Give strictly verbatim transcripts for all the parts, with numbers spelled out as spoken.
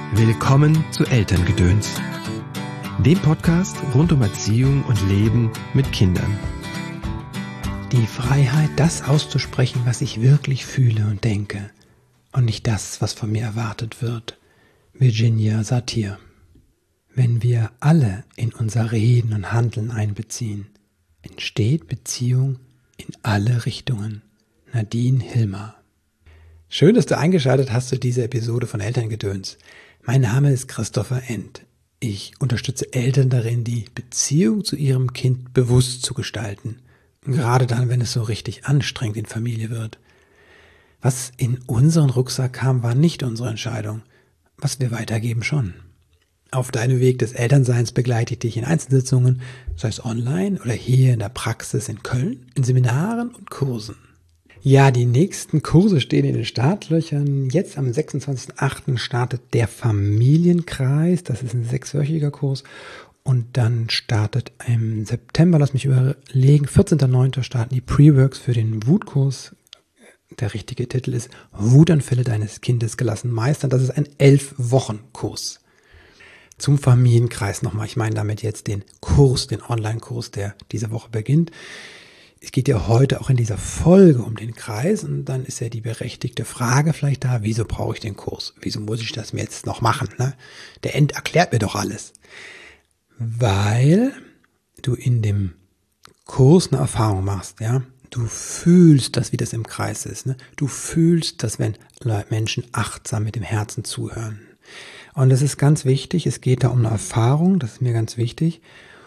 Willkommen zu Elterngedöns, dem Podcast rund um Erziehung und Leben mit Kindern. Die Freiheit, das auszusprechen, was ich wirklich fühle und denke, und nicht das, was von mir erwartet wird. Virginia Satir. Wenn wir alle in unser Reden und Handeln einbeziehen, entsteht Beziehung in alle Richtungen. Nadine Hilmer. Schön, dass du eingeschaltet hast zu dieser Episode von Elterngedöns. Mein Name ist Christopher End. Ich unterstütze Eltern darin, die Beziehung zu ihrem Kind bewusst zu gestalten. Gerade dann, wenn es so richtig anstrengend in Familie wird. Was in unseren Rucksack kam, war nicht unsere Entscheidung. Was wir weitergeben, schon. Auf deinem Weg des Elternseins begleite ich dich in Einzelsitzungen, sei es online oder hier in der Praxis in Köln, in Seminaren und Kursen. Ja, die nächsten Kurse stehen in den Startlöchern. Jetzt am sechsundzwanzigsten achten startet der Familienkreis. Das ist ein sechswöchiger Kurs. Und dann startet im September, lass mich überlegen, vierzehnten neunten starten die Pre-Works für den Wutkurs. Der richtige Titel ist Wutanfälle deines Kindes gelassen meistern. Das ist ein elf-Wochen-Kurs. Zum Familienkreis nochmal. Ich meine damit jetzt den Kurs, den Online-Kurs, der diese Woche beginnt. Es geht ja heute auch in dieser Folge um den Kreis und dann ist ja die berechtigte Frage vielleicht da, wieso brauche ich den Kurs? Wieso muss ich das mir jetzt noch machen? Ne? Der End erklärt mir doch alles. Weil du in dem Kurs eine Erfahrung machst, ja. Du fühlst das, wie das im Kreis ist. Ne? Du fühlst das, wenn Menschen achtsam mit dem Herzen zuhören. Und das ist ganz wichtig, es geht da um eine Erfahrung, das ist mir ganz wichtig.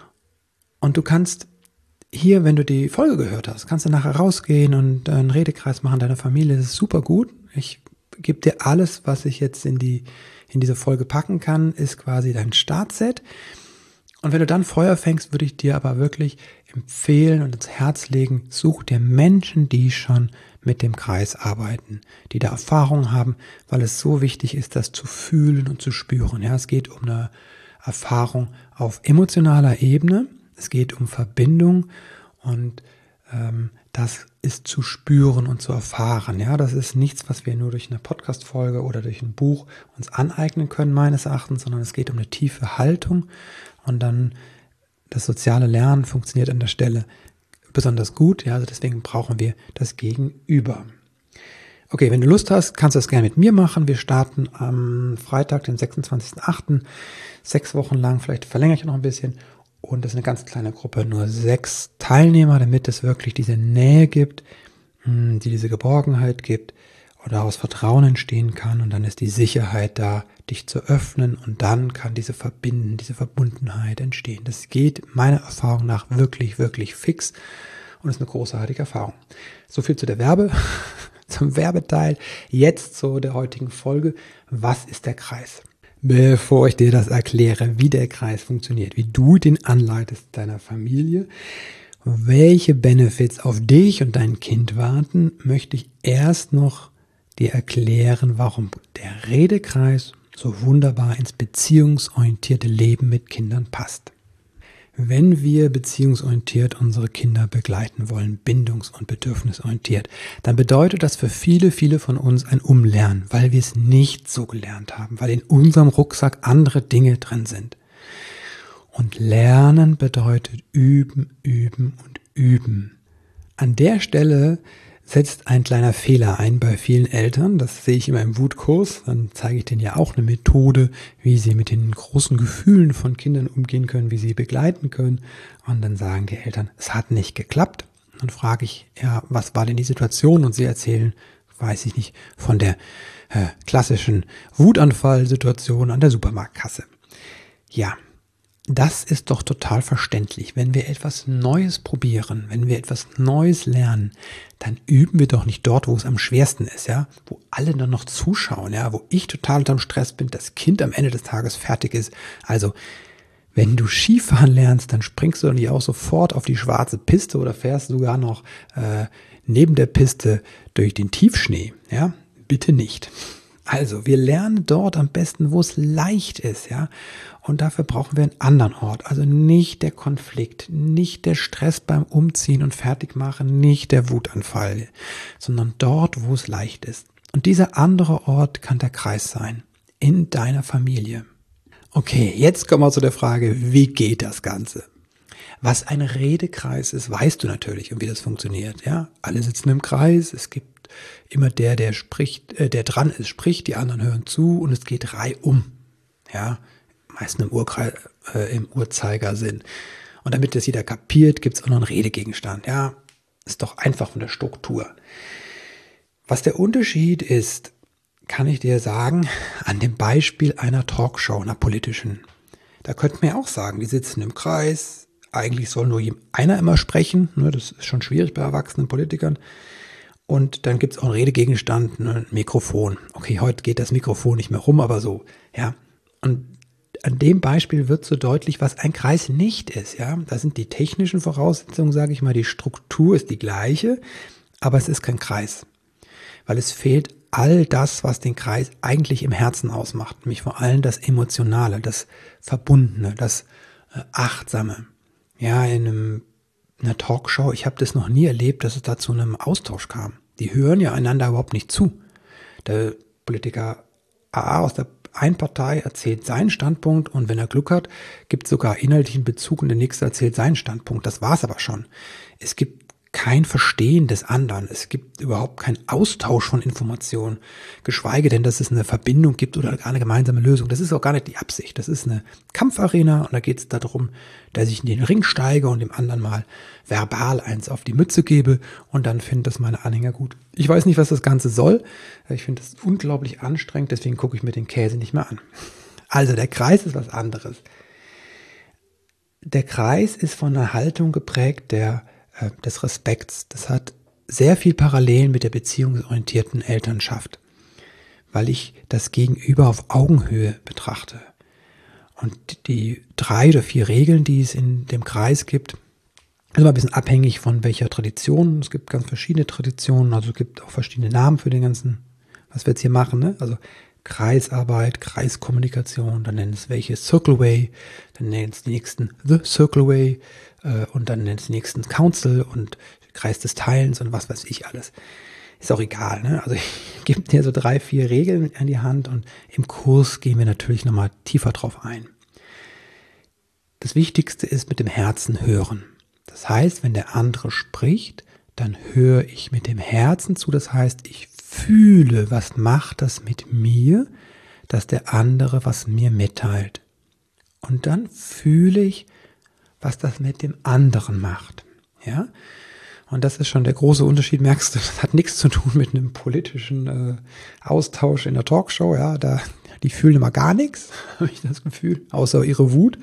Und du kannst hier, wenn du die Folge gehört hast, kannst du nachher rausgehen und einen Redekreis machen deiner Familie. Das ist super gut. Ich gebe dir alles, was ich jetzt in die in diese Folge packen kann, ist quasi dein Startset. Und wenn du dann Feuer fängst, würde ich dir aber wirklich empfehlen und ins Herz legen, such dir Menschen, die schon mit dem Kreis arbeiten, die da Erfahrung haben, weil es so wichtig ist, das zu fühlen und zu spüren. Ja, es geht um eine Erfahrung auf emotionaler Ebene. Es geht um Verbindung und ähm, das ist zu spüren und zu erfahren. Ja, das ist nichts, was wir nur durch eine Podcast-Folge oder durch ein Buch uns aneignen können, meines Erachtens, sondern es geht um eine tiefe Haltung und dann das soziale Lernen funktioniert an der Stelle besonders gut. Ja, also deswegen brauchen wir das Gegenüber. Okay, wenn du Lust hast, kannst du das gerne mit mir machen. Wir starten am Freitag, den sechsundzwanzigsten achten Sechs Wochen lang, vielleicht verlängere ich noch ein bisschen. Und das ist eine ganz kleine Gruppe, nur sechs Teilnehmer, damit es wirklich diese Nähe gibt, die diese Geborgenheit gibt und daraus Vertrauen entstehen kann. Und dann ist die Sicherheit da, dich zu öffnen und dann kann diese Verbinden, diese Verbundenheit entstehen. Das geht meiner Erfahrung nach wirklich, wirklich fix und ist eine großartige Erfahrung. So viel zu der Werbe, zum Werbeteil. Jetzt zu der heutigen Folge. Was ist der Kreis? Bevor ich dir das erkläre, wie der Kreis funktioniert, wie du den anleitest deiner Familie, welche Benefits auf dich und dein Kind warten, möchte ich erst noch dir erklären, warum der Redekreis so wunderbar ins beziehungsorientierte Leben mit Kindern passt. Wenn wir beziehungsorientiert unsere Kinder begleiten wollen, bindungs- und bedürfnisorientiert, dann bedeutet das für viele, viele von uns ein Umlernen, weil wir es nicht so gelernt haben, weil in unserem Rucksack andere Dinge drin sind. Und Lernen bedeutet üben, üben und üben. An der Stelle setzt ein kleiner Fehler ein bei vielen Eltern. Das sehe ich immer im Wutkurs. Dann zeige ich denen ja auch eine Methode, wie sie mit den großen Gefühlen von Kindern umgehen können, wie sie begleiten können. Und dann sagen die Eltern, es hat nicht geklappt. Dann frage ich, ja, was war denn die Situation? Und sie erzählen, weiß ich nicht, von der äh, klassischen Wutanfallsituation an der Supermarktkasse. Ja. Das ist doch total verständlich. Wenn wir etwas Neues probieren, wenn wir etwas Neues lernen, dann üben wir doch nicht dort, wo es am schwersten ist, ja, wo alle dann noch zuschauen, ja, wo ich total unter Stress bin, das Kind am Ende des Tages fertig ist. Also, wenn du Skifahren lernst, dann springst du doch nicht auch sofort auf die schwarze Piste oder fährst sogar noch äh, neben der Piste durch den Tiefschnee, ja, bitte nicht. Also, wir lernen dort am besten, wo es leicht ist, ja. Und dafür brauchen wir einen anderen Ort. Also nicht der Konflikt, nicht der Stress beim Umziehen und Fertigmachen, nicht der Wutanfall, sondern dort, wo es leicht ist. Und dieser andere Ort kann der Kreis sein. in deiner Familie. Okay, jetzt kommen wir zu der Frage, wie geht das Ganze? Was ein Redekreis ist, weißt du natürlich und wie das funktioniert. Ja, alle sitzen im Kreis, es gibt immer der, der spricht, äh, der dran ist, spricht, die anderen hören zu und es geht reihum. Ja, meistens im, Urkreis, äh, im Uhrzeigersinn. Und damit das jeder kapiert, gibt es auch noch einen Redegegenstand. Ja, ist doch einfach von der Struktur. Was der Unterschied ist, kann ich dir sagen, an dem Beispiel einer Talkshow, einer politischen. Da könnte man ja auch sagen, die sitzen im Kreis, eigentlich soll nur einer immer sprechen, ne, das ist schon schwierig bei erwachsenen Politikern. Und dann gibt es auch einen Redegegenstand, ne, ein Mikrofon. Okay, heute geht das Mikrofon nicht mehr rum, aber so, ja. Und an dem Beispiel wird so deutlich, was ein Kreis nicht ist, ja. Da sind die technischen Voraussetzungen, sage ich mal, die Struktur ist die gleiche, aber es ist kein Kreis. Weil es fehlt all das, was den Kreis eigentlich im Herzen ausmacht. Nämlich vor allem das Emotionale, das Verbundene, das äh, Achtsame. Ja, in, einem, in einer Talkshow, ich habe das noch nie erlebt, dass es da zu einem Austausch kam. Die hören ja einander überhaupt nicht zu. Der Politiker A aus der einen Partei erzählt seinen Standpunkt und wenn er Glück hat, gibt es sogar inhaltlichen Bezug und der nächste erzählt seinen Standpunkt. Das war es aber schon. Es gibt kein Verstehen des anderen. Es gibt überhaupt keinen Austausch von Informationen, geschweige denn, dass es eine Verbindung gibt oder gar eine gemeinsame Lösung. Das ist auch gar nicht die Absicht. Das ist eine Kampfarena und da geht es darum, dass ich in den Ring steige und dem anderen mal verbal eins auf die Mütze gebe und dann finden das meine Anhänger gut. Ich weiß nicht, was das Ganze soll. Ich finde das unglaublich anstrengend, deswegen gucke ich mir den Käse nicht mehr an. Also der Kreis ist was anderes. Der Kreis ist von einer Haltung geprägt, der des Respekts. Das hat sehr viel Parallelen mit der beziehungsorientierten Elternschaft, weil ich das Gegenüber auf Augenhöhe betrachte. Und die drei oder vier Regeln, die es in dem Kreis gibt, ist immer ein bisschen abhängig von welcher Tradition. Es gibt ganz verschiedene Traditionen, also es gibt auch verschiedene Namen für den ganzen, was wir jetzt hier machen, ne? Also Kreisarbeit, Kreiskommunikation, dann nennen es welche Circle Way, dann nennen es die nächsten The Circle Way äh, und dann nennen es die nächsten Council und Kreis des Teilens und was weiß ich alles. Ist auch egal, ne? Also ich gebe dir so drei, vier Regeln mit an die Hand und im Kurs gehen wir natürlich nochmal tiefer drauf ein. Das Wichtigste ist mit dem Herzen hören. Das heißt, wenn der andere spricht, dann höre ich mit dem Herzen zu. Das heißt, ich fühle, was macht das mit mir, dass der andere was mir mitteilt. Und dann fühle ich, was das mit dem anderen macht. Ja? Und das ist schon der große Unterschied, merkst du, das hat nichts zu tun mit einem politischen äh, Austausch in der Talkshow. Ja? Da, die fühlen immer gar nichts, habe ich das Gefühl, außer ihre Wut.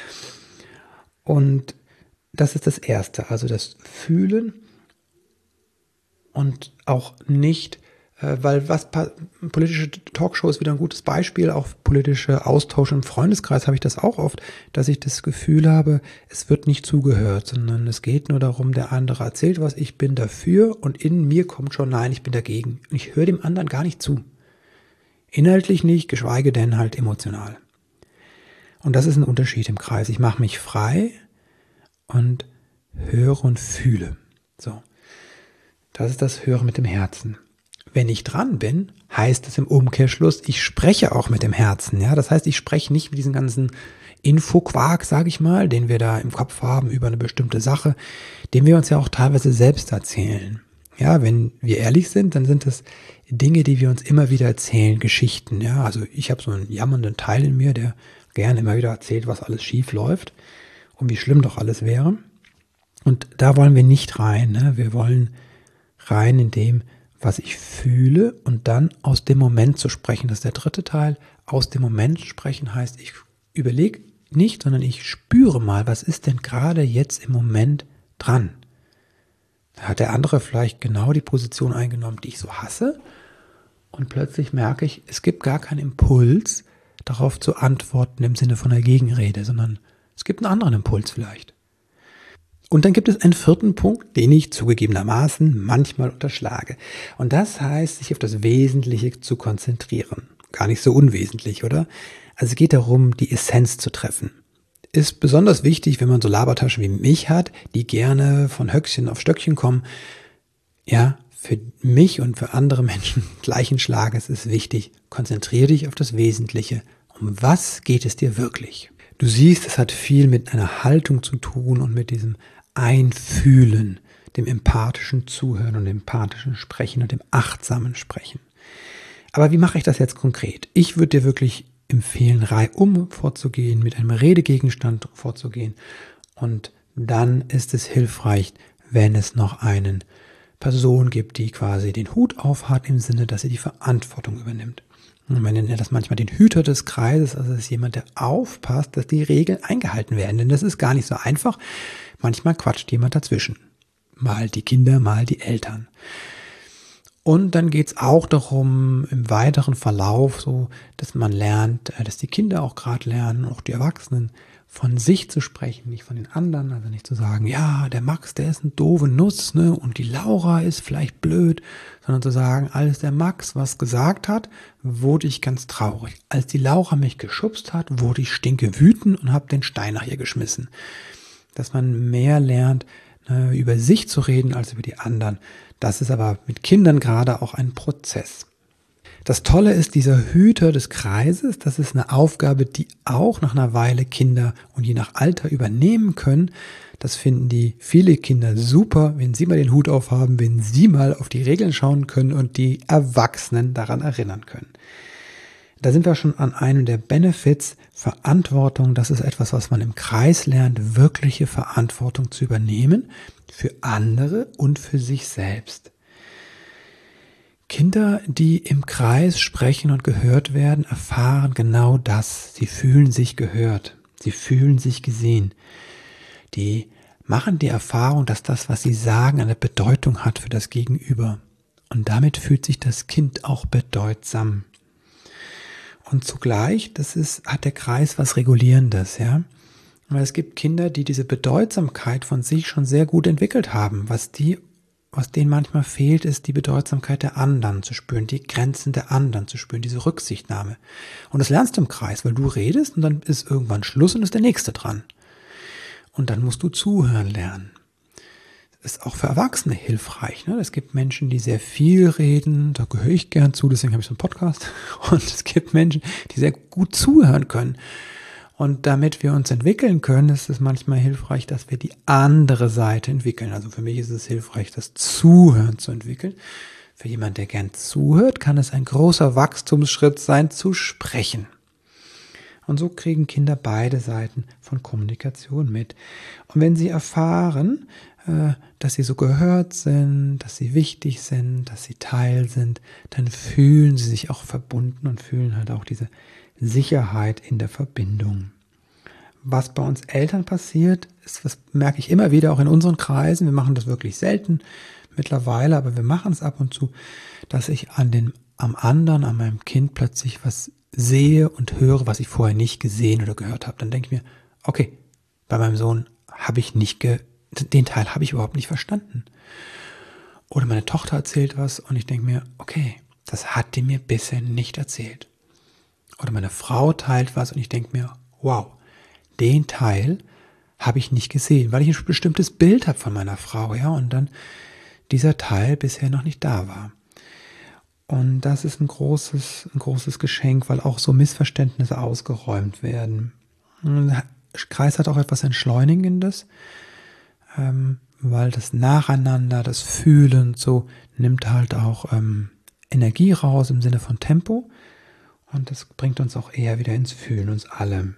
Und das ist das Erste, also das Fühlen und auch nicht, äh, weil was politische Talkshow ist wieder ein gutes Beispiel, auch politische Austausch im Freundeskreis habe ich das auch oft, dass ich das Gefühl habe, es wird nicht zugehört, sondern es geht nur darum, der andere erzählt was, ich bin dafür und in mir kommt schon, nein, ich bin dagegen. Und ich höre dem anderen gar nicht zu. Inhaltlich nicht, geschweige denn halt emotional. Und das ist ein Unterschied im Kreis. Ich mache mich frei und höre und fühle. So. Das ist das Hören mit dem Herzen. Wenn ich dran bin, heißt es im Umkehrschluss, ich spreche auch mit dem Herzen. Ja, das heißt, ich spreche nicht mit diesem ganzen Infoquark, sage ich mal, den wir da im Kopf haben über eine bestimmte Sache, den wir uns ja auch teilweise selbst erzählen. Ja, wenn wir ehrlich sind, dann sind das Dinge, die wir uns immer wieder erzählen, Geschichten. Ja, also ich habe so einen jammernden Teil in mir, der gerne immer wieder erzählt, was alles schief läuft und wie schlimm doch alles wäre. Und da wollen wir nicht rein. Ne? Wir wollen rein in dem, was ich fühle und dann aus dem Moment zu sprechen. Das ist der dritte Teil. Aus dem Moment sprechen heißt, ich überlege nicht, sondern ich spüre mal, was ist denn gerade jetzt im Moment dran. Da hat der andere vielleicht genau die Position eingenommen, die ich so hasse. Und plötzlich merke ich, es gibt gar keinen Impuls, darauf zu antworten im Sinne von einer Gegenrede, sondern es gibt einen anderen Impuls vielleicht. Und dann gibt es einen vierten Punkt, den ich zugegebenermaßen manchmal unterschlage. Und das heißt, sich auf das Wesentliche zu konzentrieren. Gar nicht so unwesentlich, oder? Also es geht darum, die Essenz zu treffen. Ist besonders wichtig, wenn man so Labertaschen wie mich hat, die gerne von Höchstchen auf Stöckchen kommen. Ja, für mich und für andere Menschen gleichen Schlages ist wichtig, konzentriere dich auf das Wesentliche. Um was geht es dir wirklich? Du siehst, es hat viel mit einer Haltung zu tun und mit diesem Einfühlen, dem empathischen Zuhören und dem empathischen Sprechen und dem achtsamen Sprechen. Aber wie mache ich das jetzt konkret? Ich würde dir wirklich empfehlen, reihum vorzugehen, mit einem Redegegenstand vorzugehen. Und dann ist es hilfreich, wenn es noch eine Person gibt, die quasi den Hut aufhat, im Sinne, dass sie die Verantwortung übernimmt. Und man nennt das manchmal den Hüter des Kreises, also das ist jemand, der aufpasst, dass die Regeln eingehalten werden. Denn das ist gar nicht so einfach. Manchmal quatscht jemand dazwischen. Mal die Kinder, mal die Eltern. Und dann geht es auch darum, im weiteren Verlauf, so, dass man lernt, dass die Kinder auch gerade lernen, auch die Erwachsenen, von sich zu sprechen, nicht von den anderen. Also nicht zu sagen, ja, der Max, der ist ein doofe Nuss, ne, und die Laura ist vielleicht blöd, sondern zu sagen, als der Max was gesagt hat, wurde ich ganz traurig. Als die Laura mich geschubst hat, wurde ich stinke wütend und habe den Stein nach ihr geschmissen. Dass man mehr lernt, ne, über sich zu reden als über die anderen. Das ist aber mit Kindern gerade auch ein Prozess. Das Tolle ist, dieser Hüter des Kreises, das ist eine Aufgabe, die auch nach einer Weile Kinder und je nach Alter übernehmen können. Das finden die viele Kinder super, wenn sie mal den Hut aufhaben, wenn sie mal auf die Regeln schauen können und die Erwachsenen daran erinnern können. Da sind wir schon an einem der Benefits. Verantwortung, das ist etwas, was man im Kreis lernt, wirkliche Verantwortung zu übernehmen für andere und für sich selbst. Kinder, die im Kreis sprechen und gehört werden, erfahren genau das. Sie fühlen sich gehört. Sie fühlen sich gesehen. Die machen die Erfahrung, dass das, was sie sagen, eine Bedeutung hat für das Gegenüber. Und damit fühlt sich das Kind auch bedeutsam. Und zugleich, das ist, hat der Kreis was Regulierendes, ja. Weil es gibt Kinder, die diese Bedeutsamkeit von sich schon sehr gut entwickelt haben. Was die Was denen manchmal fehlt, ist die Bedeutsamkeit der anderen zu spüren, die Grenzen der anderen zu spüren, diese Rücksichtnahme. Und das lernst du im Kreis, weil du redest und dann ist irgendwann Schluss und ist der Nächste dran. Und dann musst du zuhören lernen. Das ist auch für Erwachsene hilfreich, ne? Es gibt Menschen, die sehr viel reden, da gehöre ich gern zu, deswegen habe ich so einen Podcast. Und es gibt Menschen, die sehr gut zuhören können. Und damit wir uns entwickeln können, ist es manchmal hilfreich, dass wir die andere Seite entwickeln. Also für mich ist es hilfreich, das Zuhören zu entwickeln. Für jemanden, der gern zuhört, kann es ein großer Wachstumsschritt sein, zu sprechen. Und so kriegen Kinder beide Seiten von Kommunikation mit. Und wenn sie erfahren, dass sie so gehört sind, dass sie wichtig sind, dass sie Teil sind, dann fühlen sie sich auch verbunden und fühlen halt auch diese Sicherheit in der Verbindung. Was bei uns Eltern passiert, ist, das merke ich immer wieder auch in unseren Kreisen, wir machen das wirklich selten mittlerweile, aber wir machen es ab und zu, dass ich an den, am anderen, an meinem Kind plötzlich was sehe und höre, was ich vorher nicht gesehen oder gehört habe. Dann denke ich mir, okay, bei meinem Sohn habe ich nicht, ge, den Teil habe ich überhaupt nicht verstanden. Oder meine Tochter erzählt was und ich denke mir, okay, das hat die mir bisher nicht erzählt. Oder meine Frau teilt was und ich denke mir, wow, den Teil habe ich nicht gesehen, weil ich ein bestimmtes Bild habe von meiner Frau, ja, und dann dieser Teil bisher noch nicht da war. Und das ist ein großes, ein großes Geschenk, weil auch so Missverständnisse ausgeräumt werden. Der Kreis hat auch etwas Entschleunigendes, ähm, weil das Nacheinander, das Fühlen und so nimmt halt auch ähm, Energie raus im Sinne von Tempo. Und das bringt uns auch eher wieder ins Fühlen, uns alle.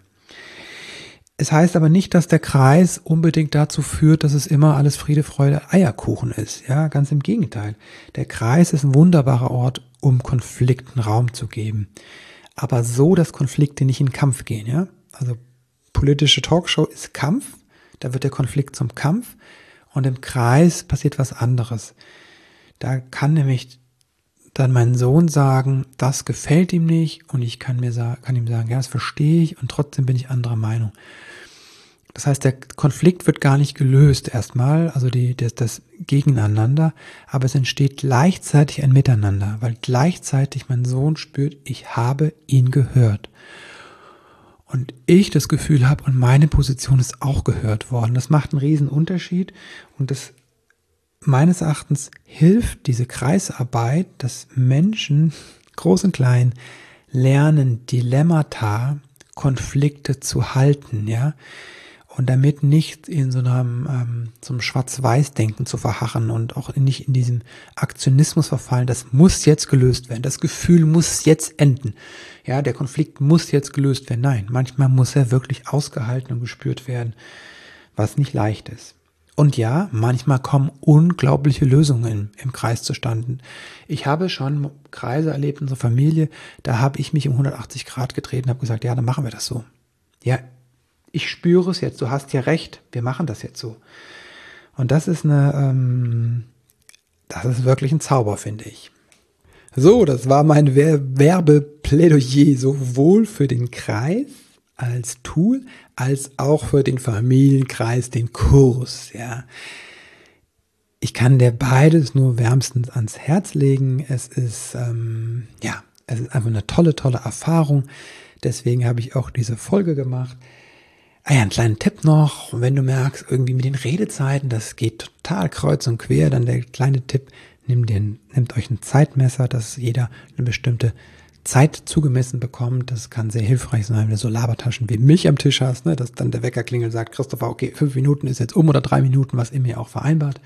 Es heißt aber nicht, dass der Kreis unbedingt dazu führt, dass es immer alles Friede, Freude, Eierkuchen ist. Ja, ganz im Gegenteil. Der Kreis ist ein wunderbarer Ort, um Konflikten Raum zu geben. Aber so, dass Konflikte nicht in Kampf gehen. Ja, also politische Talkshow ist Kampf. Da wird der Konflikt zum Kampf. Und im Kreis passiert was anderes. Da kann nämlich dann mein Sohn sagen, das gefällt ihm nicht und ich kann mir sagen, kann ihm sagen, ja, das verstehe ich und trotzdem bin ich anderer Meinung. Das heißt, der Konflikt wird gar nicht gelöst erstmal, also die, das, das Gegeneinander, aber es entsteht gleichzeitig ein Miteinander, weil gleichzeitig mein Sohn spürt, ich habe ihn gehört. Und ich das Gefühl habe und meine Position ist auch gehört worden. Das macht einen riesen Unterschied und das meines Erachtens hilft diese Kreisarbeit, dass Menschen, groß und klein, lernen, Dilemmata, Konflikte zu halten, ja, und damit nicht in so einem, ähm, so einem Schwarz-Weiß-Denken zu verharren und auch nicht in diesem Aktionismus verfallen. Das muss jetzt gelöst werden. Das Gefühl muss jetzt enden. Ja, der Konflikt muss jetzt gelöst werden. Nein, manchmal muss er wirklich ausgehalten und gespürt werden, was nicht leicht ist. Und ja, manchmal kommen unglaubliche Lösungen im, im Kreis zustande. Ich habe schon Kreise erlebt in unserer Familie, da habe ich mich um hundertachtzig Grad gedreht und habe gesagt, ja, dann machen wir das so. Ja, ich spüre es jetzt, du hast ja recht, wir machen das jetzt so. Und das ist eine, ähm, das ist wirklich ein Zauber, finde ich. So, das war mein Werbeplädoyer sowohl für den Kreis als Tool, als auch für den Familienkreis, den Kurs, ja. Ich kann dir beides nur wärmstens ans Herz legen. Es ist, ähm, ja, es ist einfach eine tolle, tolle Erfahrung. Deswegen habe ich auch diese Folge gemacht. Ah ja, einen kleinen Tipp noch, wenn du merkst, irgendwie mit den Redezeiten, das geht total kreuz und quer, dann der kleine Tipp, nimm den, nehmt euch ein Zeitmesser, dass jeder eine bestimmte Zeit zugemessen bekommt. Das kann sehr hilfreich sein, wenn du so Labertaschen wie mich am Tisch hast, ne, dass dann der Wecker klingelt, sagt, Christopher, okay, fünf Minuten ist jetzt um oder drei Minuten, was immer ihr auch vereinbart.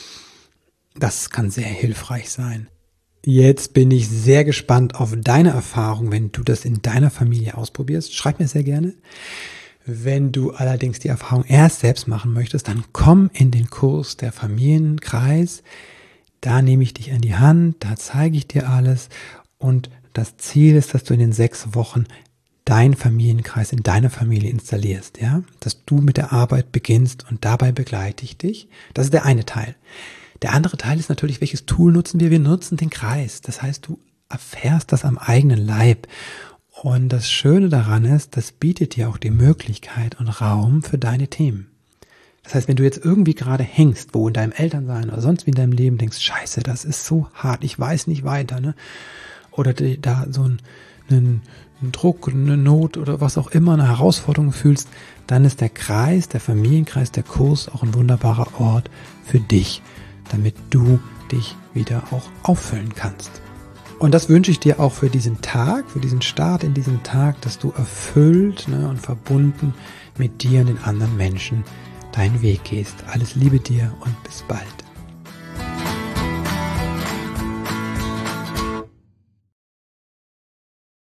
Das kann sehr hilfreich sein. Jetzt bin ich sehr gespannt auf deine Erfahrung, wenn du das in deiner Familie ausprobierst. Schreib mir sehr gerne. Wenn du allerdings die Erfahrung erst selbst machen möchtest, dann komm in den Kurs der Familienkreis. Da nehme ich dich an die Hand, da zeige ich dir alles und das Ziel ist, dass du in den sechs Wochen deinen Familienkreis in deiner Familie installierst, ja, dass du mit der Arbeit beginnst und dabei begleite ich dich. Das ist der eine Teil. Der andere Teil ist natürlich, welches Tool nutzen wir? Wir nutzen den Kreis. Das heißt, du erfährst das am eigenen Leib. Und das Schöne daran ist, das bietet dir auch die Möglichkeit und Raum für deine Themen. Das heißt, wenn du jetzt irgendwie gerade hängst, wo in deinem Elternsein oder sonst wie in deinem Leben denkst, scheiße, das ist so hart, ich weiß nicht weiter, ne? Oder die, da so einen, einen, einen Druck, eine Not oder was auch immer, eine Herausforderung fühlst, dann ist der Kreis, der Familienkreis, der Kurs auch ein wunderbarer Ort für dich, damit du dich wieder auch auffüllen kannst. Und das wünsche ich dir auch für diesen Tag, für diesen Start in diesen Tag, dass du erfüllt, ne, und verbunden mit dir und den anderen Menschen deinen Weg gehst. Alles Liebe dir und bis bald.